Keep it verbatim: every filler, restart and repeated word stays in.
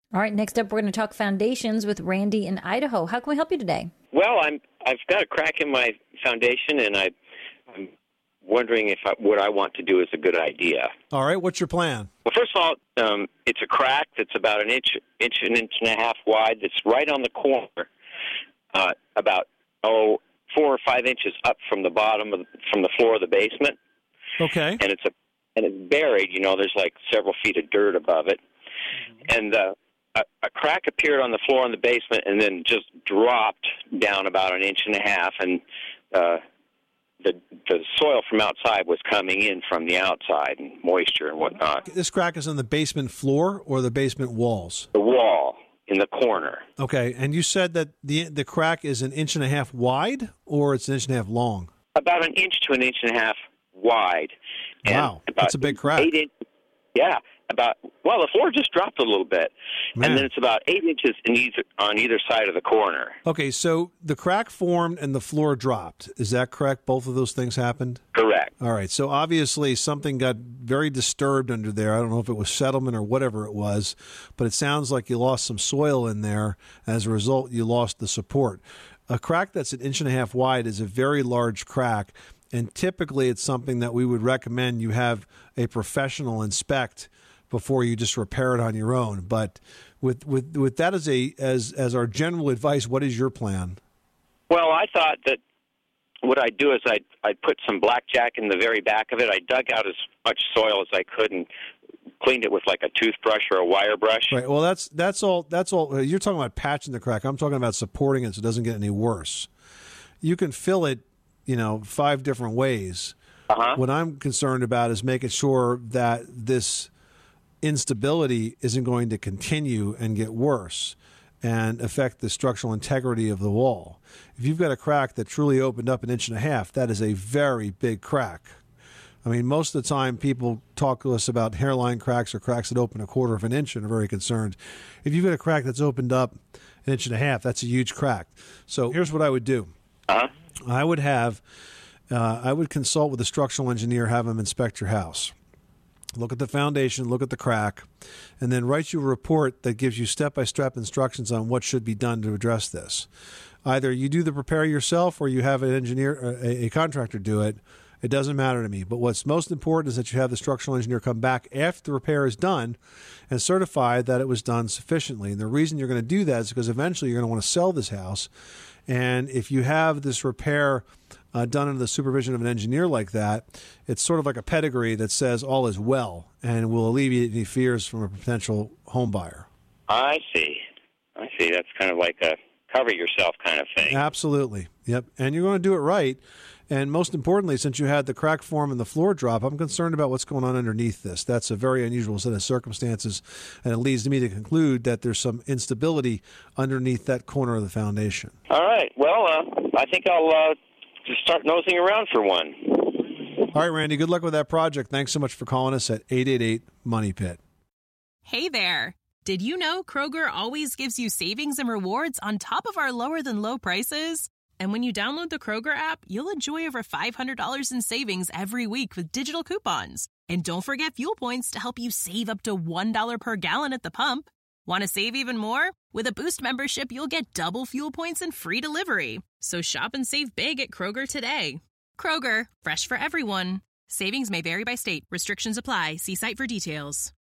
All right, next up, we're going to talk foundations with Randy in Idaho. How can we help you today? Well, I'm, I've got a crack in my foundation, and I, I'm wondering if I, what I want to do is a good idea. All right, what's your plan? Well, first of all, um, it's a crack that's about an inch, inch, an inch and a half wide. That's right on the corner, uh, about oh, four or five inches up from the bottom of, from the floor of the basement. Okay. And it's a, and it's buried. You know, there's like several feet of dirt above it, mm-hmm. and uh, a, a crack appeared on the floor in the basement, and then just dropped down about an inch and a half, and uh, the the soil from outside was coming in from the outside, and moisture and whatnot. This crack is on the basement floor or the basement walls? The wall in the corner. Okay, and you said that the the crack is an inch and a half wide, or it's an inch and a half long? About an inch to an inch and a half wide. And wow, that's a big crack. Eight inch, yeah, about well, the floor just dropped a little bit, Man. and then it's about eight inches in either, on either side of the corner. Okay, so the crack formed and the floor dropped. Is that correct? Both of those things happened? Correct. All right, so obviously something got very disturbed under there. I don't know if it was settlement or whatever it was, but it sounds like you lost some soil in there. As a result, you lost the support. A crack that's an inch and a half wide is a very large crack, and typically it's something that we would recommend you have a professional inspect before you just repair it on your own. But with with with that as a as as our general advice, what is your plan? Well, I thought that what I'd do is I'd, I'd put some blackjack in the very back of it. I dug out as much soil as I could and cleaned it with like a toothbrush or a wire brush. Right. Well, that's that's all. That's all. You're talking about patching the crack. I'm talking about supporting it so it doesn't get any worse. You can fill it, you know, five different ways. Uh-huh. What I'm concerned about is making sure that this instability isn't going to continue and get worse and affect the structural integrity of the wall. If you've got a crack that truly opened up an inch and a half, that is a very big crack. I mean, most of the time people talk to us about hairline cracks or cracks that open a quarter of an inch and are very concerned. If you've got a crack that's opened up an inch and a half, that's a huge crack. So here's what I would do. Uh-huh. I would have, uh, I would consult with a structural engineer, have him inspect your house. Look at the foundation, look at the crack, and then write you a report that gives you step-by-step instructions on what should be done to address this. Either you do the repair yourself or you have an engineer, a, a contractor do it. It doesn't matter to me. But what's most important is that you have the structural engineer come back after the repair is done and certify that it was done sufficiently. And the reason you're going to do that is because eventually you're going to want to sell this house. And if you have this repair uh, done under the supervision of an engineer like that, it's sort of like a pedigree that says all is well and will alleviate any fears from a potential home buyer. I see. I see. That's kind of like a cover yourself kind of thing. Absolutely. Yep. And you're going to do it right. And most importantly, since you had the crack form and the floor drop, I'm concerned about what's going on underneath this. That's a very unusual set of circumstances, and it leads me to conclude that there's some instability underneath that corner of the foundation. All right. Well, uh, I think I'll uh, just start nosing around for one. All right, Randy, good luck with that project. Thanks so much for calling us at eight eight eight, money pit. Hey there. Did you know Kroger always gives you savings and rewards on top of our lower-than-low prices? And when you download the Kroger app, you'll enjoy over five hundred dollars in savings every week with digital coupons. And don't forget fuel points to help you save up to one dollar per gallon at the pump. Want to save even more? With a Boost membership, you'll get double fuel points and free delivery. So shop and save big at Kroger today. Kroger, fresh for everyone. Savings may vary by state. Restrictions apply. See site for details.